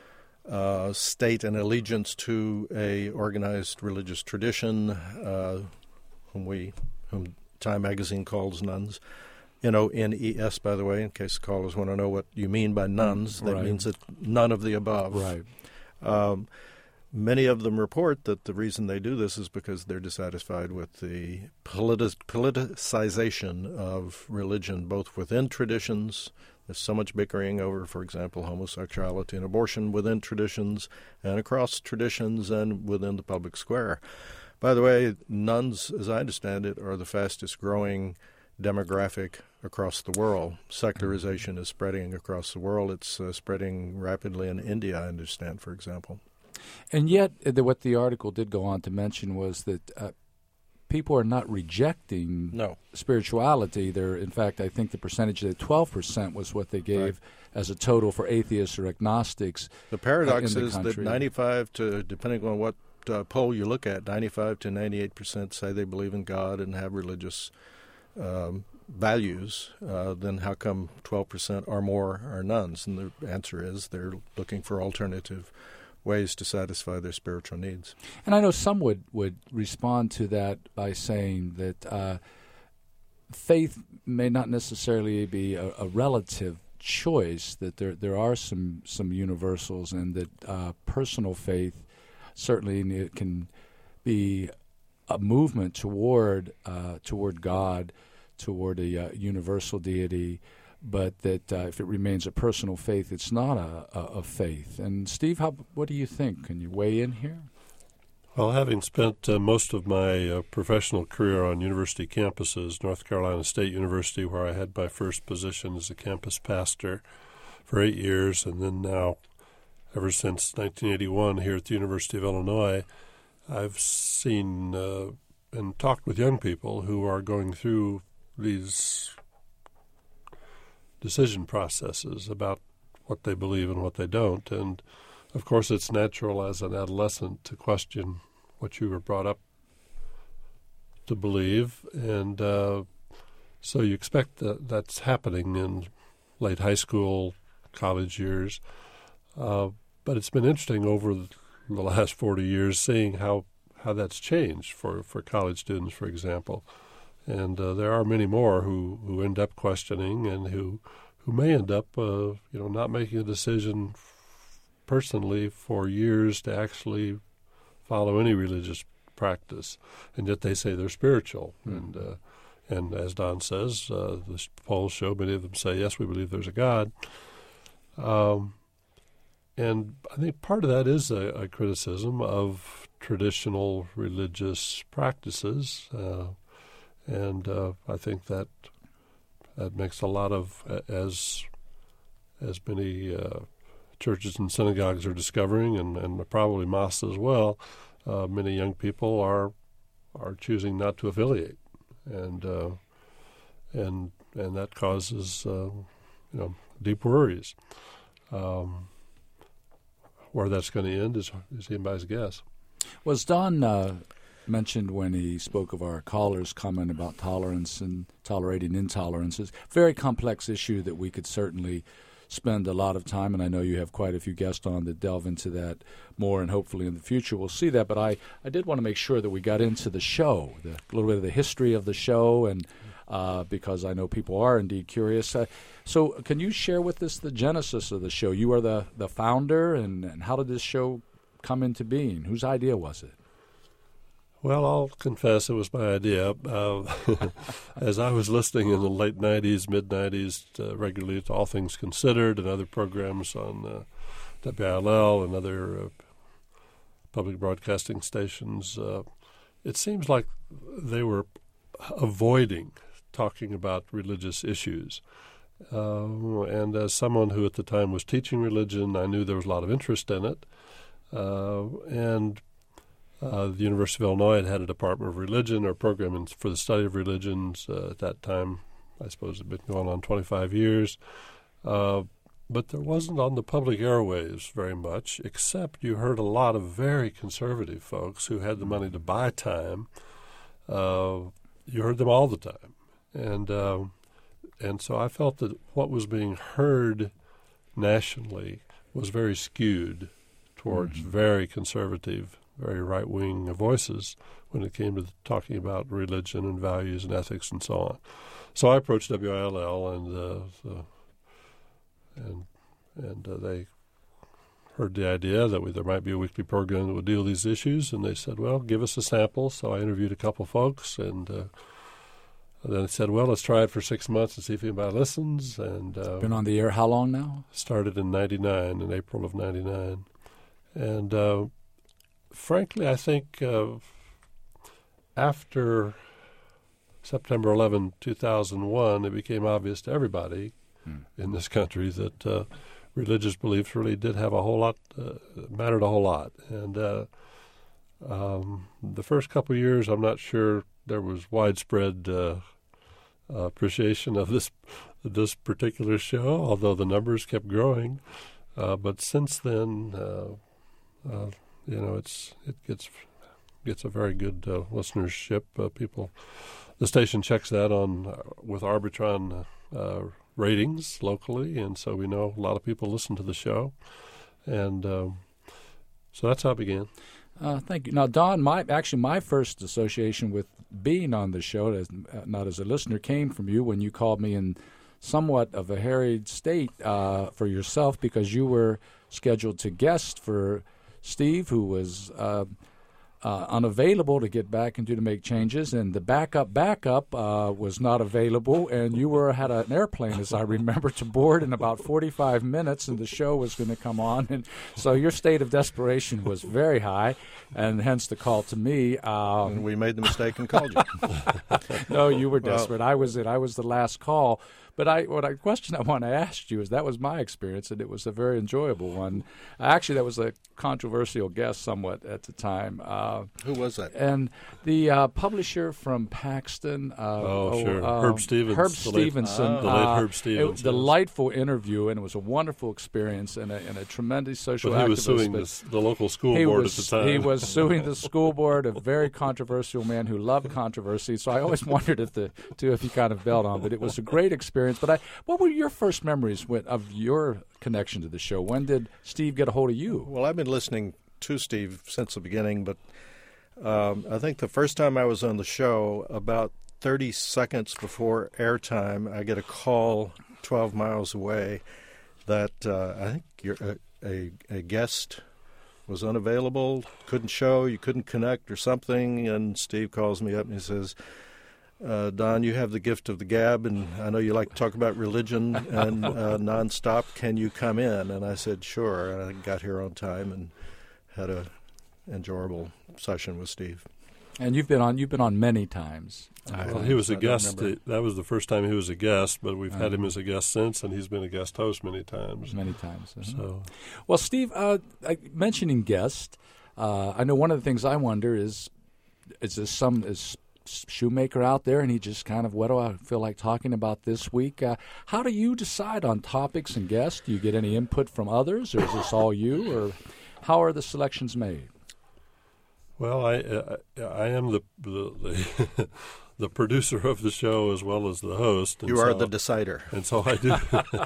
uh, state an allegiance to a organized religious tradition, uh, whom we, whom Time Magazine calls nones. N O N E S, by the way, in case the callers want to know what you mean by nones. That right. means that none of the above. Right. Um, many of them report that the reason they do this is because they're dissatisfied with the politi- politicization of religion, both within traditions. There's so much bickering over, for example, homosexuality and abortion within traditions, and across traditions and within the public square. By the way, nones, as I understand it, are the fastest growing demographic across the world. Secularization is spreading across the world. It's uh, spreading rapidly in India, I understand, for example. And yet, uh, the, what the article did go on to mention was that uh, people are not rejecting no. spirituality. They're, in fact, I think the percentage of twelve percent was what they gave right. as a total for atheists or agnostics. The paradox uh, the is country. that ninety-five to, depending on what uh, poll you look at, ninety-five to ninety-eight percent say they believe in God and have religious Um, values, uh, then how come twelve percent or more are nones? And the answer is they're looking for alternative ways to satisfy their spiritual needs. And I know some would, would respond to that by saying that uh, faith may not necessarily be a, a relative choice, that there there are some, some universals, and that uh, personal faith certainly it can be a movement toward uh, toward God, toward a uh, universal deity, but that uh, if it remains a personal faith, it's not a, a, a faith. And Steve, how, what do you think? Can you weigh in here? Well, having spent uh, most of my uh, professional career on university campuses, North Carolina State University, where I had my first position as a campus pastor for eight years, and then now, ever since nineteen eighty-one, here at the University of Illinois, I've seen uh, and talked with young people who are going through these decision processes about what they believe and what they don't. And, of course, it's natural as an adolescent to question what you were brought up to believe. And uh, so you expect that that's happening in late high school, college years. Uh, but it's been interesting over the the last forty years, seeing how, how that's changed for, for college students, for example. And uh, there are many more who, who end up questioning and who who may end up, uh, you know, not making a decision personally for years to actually follow any religious practice, and yet they say they're spiritual. Mm. And uh, and as Don says, uh, the polls show many of them say, yes, we believe there's a God. Um, and I think part of that is a, a criticism of traditional religious practices, uh, and uh, I think that that makes a lot of, as as many uh, churches and synagogues are discovering, and, and probably mosques as well, uh, many young people are are choosing not to affiliate, and uh, and and that causes uh, you know deep worries. Um, where that's going to end is is anybody's guess. Was Don uh, mentioned when he spoke of our caller's comment about tolerance and tolerating intolerances? Very complex issue that we could certainly spend a lot of time, and I know you have quite a few guests on that delve into that more, and hopefully in the future we'll see that. But I, I did want to make sure that we got into the show, the, a little bit of the history of the show, and uh, because I know people are indeed curious. Uh, so can you share with us the genesis of the show? You are the, the founder, and, and how did this show come into being? Whose idea was it? Well, I'll confess it was my idea. Uh, as I was listening in the late nineties, mid-nineties, uh, regularly to All Things Considered and other programs on uh, W I L L and other uh, public broadcasting stations, uh, it seems like they were avoiding talking about religious issues. Uh, and as someone who at the time was teaching religion, I knew there was a lot of interest in it. Uh, and Uh, the University of Illinois had had a Department of Religion or program in, for the study of religions uh, at that time. I suppose it had been going on twenty-five years. Uh, but there wasn't on the public airwaves very much, except you heard a lot of very conservative folks who had the money to buy time. Uh, you heard them all the time. And, uh, and so I felt that what was being heard nationally was very skewed towards mm-hmm. very conservative, very right-wing voices when it came to talking about religion and values and ethics and so on. So I approached W I L L, and uh, the, and and uh, they heard the idea that we, there might be a weekly program that would deal with these issues, and they said, well, give us a sample. So I interviewed a couple folks, and, uh, and then I said, well, let's try it for six months and see if anybody listens. And uh, been on the air how long now? Started in ninety-nine, in April of ninety-nine. And uh, frankly, I think uh, after September eleventh, two thousand one, it became obvious to everybody hmm. in this country that uh, religious beliefs really did have a whole lot, uh, mattered a whole lot. And uh, um, the first couple of years, I'm not sure there was widespread uh, uh, appreciation of this this particular show, although the numbers kept growing. Uh, but since then, uh, uh, you know, it's it gets gets a very good uh, listenership. Uh, people, the station checks that on uh, with Arbitron uh, ratings locally, and so we know a lot of people listen to the show, and um, so that's how it began. Uh, thank you. Now, Don, my actually my first association with being on the show, as, uh, not as a listener, came from you when you called me in somewhat of a harried state uh, for yourself because you were scheduled to guest for Steve, who was uh, uh, unavailable to get back and do to make changes, and the backup backup uh, was not available, and you were had an airplane, as I remember, to board in about forty-five minutes, and the show was going to come on, and so your state of desperation was very high, and hence the call to me. Um, and we made the mistake and called you. No, you were desperate. Well, I was it. I was the last call. But I, what I question I want to ask you is that was my experience, and it was a very enjoyable one. Actually, that was a controversial guest somewhat at the time. Uh, Who was that? And the uh, publisher from Paxton. Uh, oh, oh, sure. Um, Herb Stevenson. Herb the Stevenson. Late, uh, the late Herb Stevenson. It was a delightful interview, and it was a wonderful experience and a, and a tremendous social but he activist. was suing the, the local school board was, at the time. He was suing the school board, a very controversial man who loved controversy. So I always wondered if the two of you kind of bailed on. But it was a great experience. But I, what were your first memories with, of your connection to the show? When did Steve get a hold of you? Well, I've been listening to Steve since the beginning, but um, I think the first time I was on the show, about thirty seconds before airtime, I get a call twelve miles away that uh, I think you're a, a, a guest was unavailable, couldn't show, you couldn't connect or something, and Steve calls me up and he says, uh, Don, you have the gift of the gab, and I know you like to talk about religion and uh, nonstop. Can you come in? And I said, sure. And I got here on time and had a enjoyable session with Steve. And you've been on you've been on many times. Well, he was a I guest. remember. That was the first time he was a guest, but we've had him Uh-huh. as a guest since, and he's been a guest host many times. Many times. uh-huh. So, Well, Steve, uh, I- mentioning guest, uh, I know one of the things I wonder is, is there some is Shoemaker out there, and he just kind of, what do I feel like talking about this week? Uh, how do you decide on topics and guests? Do you get any input from others, or is this all you, or how are the selections made? well, I uh, I am the the, the, the producer of the show as well as the host. And You are so, the decider. and so I do.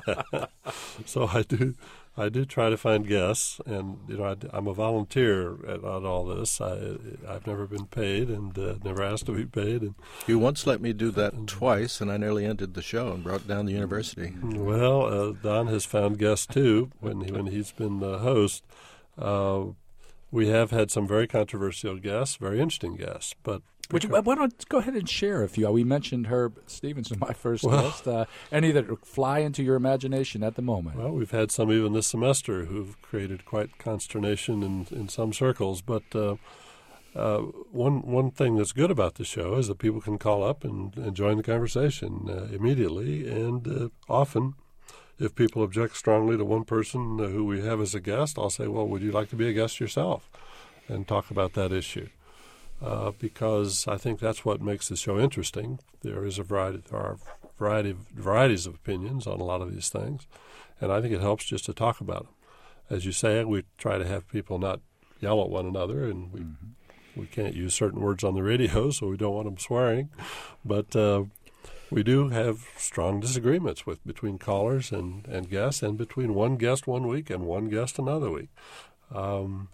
so I do. I do try to find guests, and you know I, I'm a volunteer at, at all this. I I've never been paid, and uh, never asked to be paid. And You once let me do that twice, and I nearly ended the show and brought down the university. well, uh, Don has found guests too when he, when he's been the host. Uh, we have had some very controversial guests, very interesting guests, but. Would you, why don't go ahead and share a few? We mentioned Herb Stevenson, my first Well- guest. Uh, any that fly into your imagination at the moment? Well, we've had some even this semester who've created quite consternation in, in some circles. But uh, uh, one one thing that's good about the show is that people can call up and, and join the conversation uh, immediately. And uh, often, if people object strongly to one person uh, who we have as a guest, I'll say, well, would you like to be a guest yourself and talk about that issue? Uh, because I think that's what makes the show interesting. There is a variety, there are variety of, varieties of opinions on a lot of these things, and I think it helps just to talk about them. As you say, we try to have people not yell at one another, and we mm-hmm. we can't use certain words on the radio, so we don't want them swearing. But uh, we do have strong disagreements with between callers and, and guests, and between one guest one week and one guest another week. Um,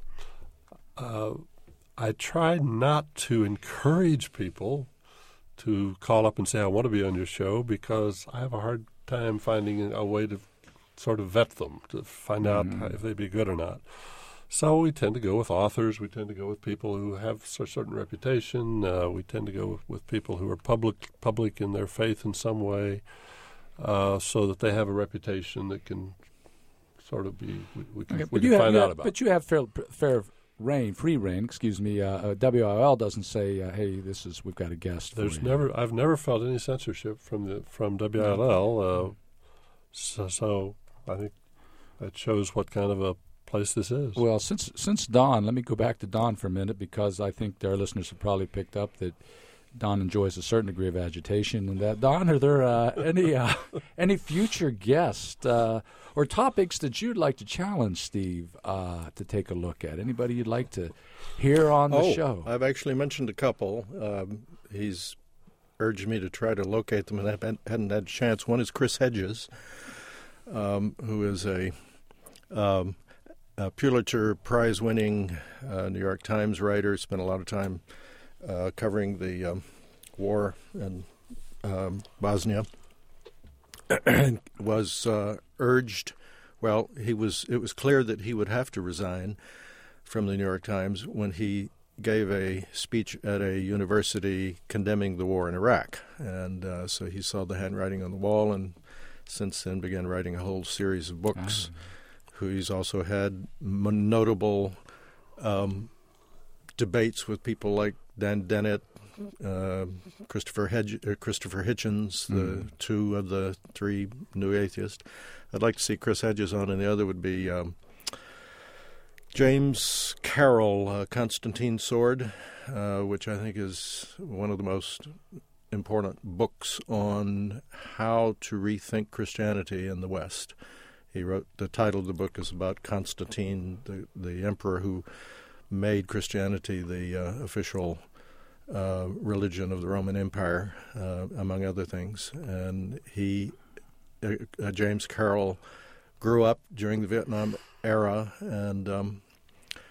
uh, I try not to encourage people to call up and say, I want to be on your show, because I have a hard time finding a way to sort of vet them, to find mm-hmm. out if they'd be good or not. So we tend to go with authors. We tend to go with people who have a certain reputation. Uh, we tend to go with, with people who are public public in their faith in some way, uh, so that they have a reputation that can sort of be, we, we can, Okay, we but can you have- find you out have- about. But you have fair, fair reign, free reign, excuse me. Uh, uh, W I L doesn't say, uh, "Hey, this is we've got a guest." There's for you. never, I've never felt any censorship from the from W I L L. Uh, so, so I think that shows what kind of a place this is. Well, since since Don, let me go back to Don for a minute, because I think our listeners have probably picked up that Don enjoys a certain degree of agitation. And that, Don, are there uh, any uh, any future guests uh, or topics that you'd like to challenge Steve uh, to take a look at? Anybody you'd like to hear on the oh, show? I've actually mentioned a couple. Um, he's urged me to try to locate them, and I hadn't had a chance. One is Chris Hedges, um, who is a, um, a Pulitzer Prize-winning uh, New York Times writer. Spent a lot of time uh, covering the um, war in um, Bosnia. was uh, urged. Well, he was. It was clear that he would have to resign from the New York Times when he gave a speech at a university condemning the war in Iraq, and uh, so he saw the handwriting on the wall, and since then began writing a whole series of books. Ah. Who he's also had m- notable um, debates with people like Dan Dennett, uh, Christopher Hedge, uh, Christopher Hitchens, the Mm. two of the three new atheists. I'd like to see Chris Hedges on, and the other would be um, James Carroll, uh, Constantine Sword, uh, which I think is one of the most important books on how to rethink Christianity in the West. He wrote, the title of the book is about Constantine, the, the emperor who made Christianity the uh, official uh, religion of the Roman Empire, uh, among other things. And he, uh, uh, James Carroll, grew up during the Vietnam era and um,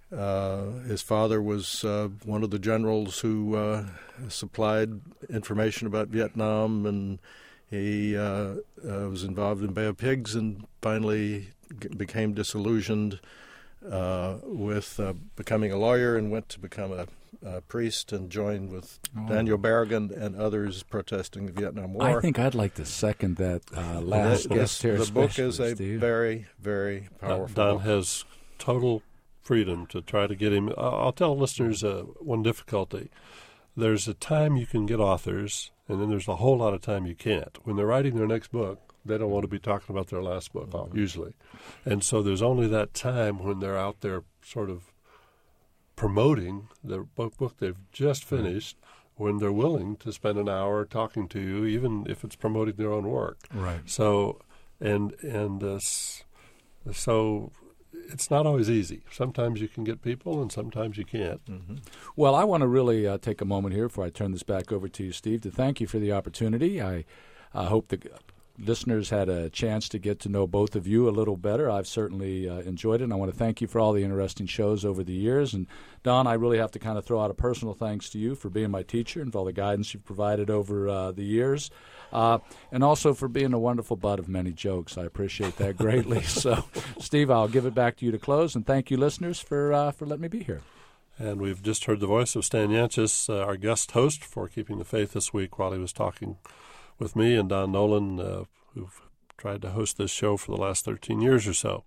Uh, his father was uh, one of the generals who uh, supplied information about Vietnam, and he uh, uh, was involved in Bay of Pigs and finally g- became disillusioned uh, with uh, becoming a lawyer and went to become a, a priest and joined with oh. Daniel Berrigan and others protesting the Vietnam War. I think I'd like to second that uh, last the, guest here. The book is a Steve. very, very powerful Don book. has total freedom to try to get him. I'll tell listeners uh, one difficulty. There's a time you can get authors, and then there's a whole lot of time you can't. When they're writing their next book, they don't want to be talking about their last book, mm-hmm. usually. And so there's only that time when they're out there sort of promoting the book, book they've just finished, mm-hmm. when they're willing to spend an hour talking to you, even if it's promoting their own work. Right. So, and, and uh, so... it's not always easy. Sometimes you can get people, and sometimes you can't. Mm-hmm. Well, I want to really uh, take a moment here before I turn this back over to you, Steve, to thank you for the opportunity. I uh, hope the listeners had a chance to get to know both of you a little better. I've certainly uh, enjoyed it, and I want to thank you for all the interesting shows over the years. And, Don, I really have to kind of throw out a personal thanks to you for being my teacher and for all the guidance you've provided over uh, the years. Uh, and also for being a wonderful butt of many jokes. I appreciate that greatly. So, Steve, I'll give it back to you to close, and thank you, listeners, for uh, for letting me be here. And we've just heard the voice of Stan Yanchis, uh, our guest host for Keeping the Faith this week, while he was talking with me and Don Nolan, uh, who've tried to host this show for the last thirteen years or so.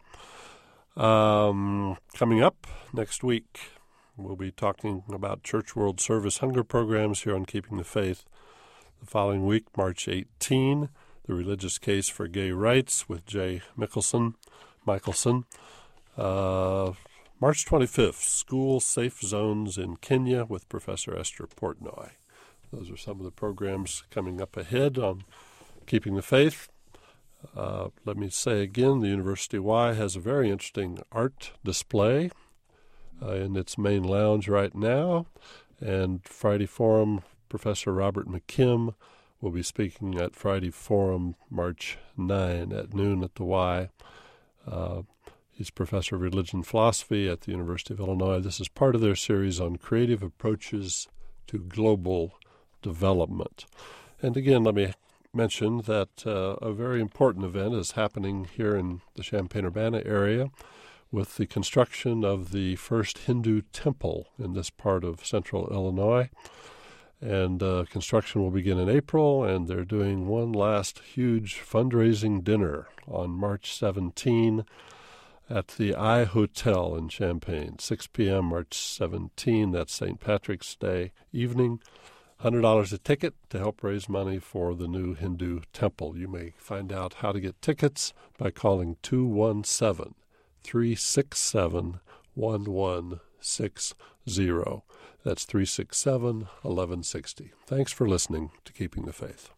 Um, coming up next week, we'll be talking about Church World Service hunger programs here on Keeping the Faith. The following week, March eighteenth, The Religious Case for Gay Rights with Jay Michelson, Michelson. Uh, March twenty-fifth, School Safe Zones in Kenya with Professor Esther Portnoy. Those are some of the programs coming up ahead on Keeping the Faith. Uh, let me say again, the University Y has a very interesting art display uh, in its main lounge right now, and Friday Forum, Professor Robert McKim will be speaking at Friday Forum, March ninth at noon at the Y. Uh, he's Professor of Religion and Philosophy at the University of Illinois. This is part of their series on creative approaches to global development. And again, let me mention that uh, a very important event is happening here in the Champaign-Urbana area with the construction of the first Hindu temple in this part of central Illinois. And uh, construction will begin in April, and they're doing one last huge fundraising dinner on March seventeenth at the I Hotel in Champaign, six p.m. March seventeenth. That's Saint Patrick's Day evening. one hundred dollars a ticket to help raise money for the new Hindu temple. You may find out how to get tickets by calling two one seven, three six seven, one one six zero. That's three six seven, one one six zero. Thanks for listening to Keeping the Faith.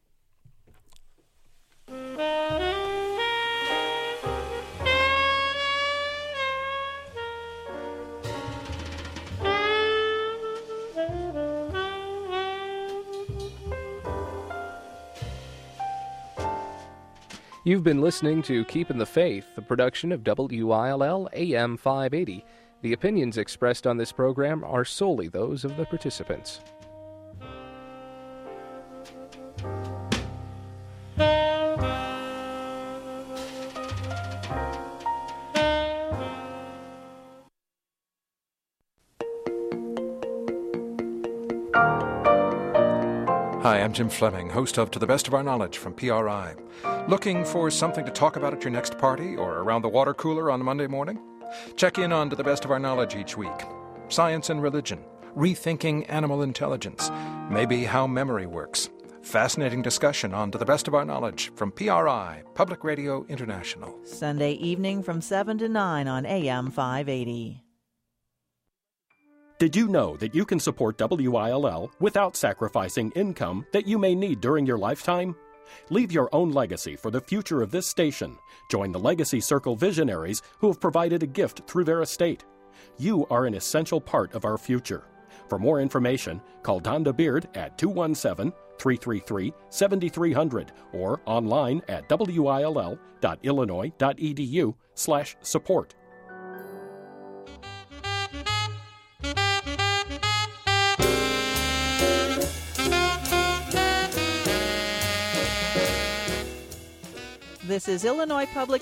You've been listening to Keeping the Faith, a production of W I L L A M five eighty. The opinions expressed on this program are solely those of the participants. Hi, I'm Jim Fleming, host of To the Best of Our Knowledge from P R I. Looking for something to talk about at your next party or around the water cooler on a Monday morning? Check in on To the Best of Our Knowledge each week. Science and religion, rethinking animal intelligence, maybe how memory works. Fascinating discussion on To the Best of Our Knowledge from P R I, Public Radio International. Sunday evening from seven to nine on A M five eighty. Did you know that you can support W I L L without sacrificing income that you may need during your lifetime? Leave your own legacy for the future of this station. Join the Legacy Circle visionaries who have provided a gift through their estate. You are an essential part of our future. For more information, call Donda Beard at two one seven, three three three, seven three zero zero or online at will.illinois.edu slash support. This is Illinois Public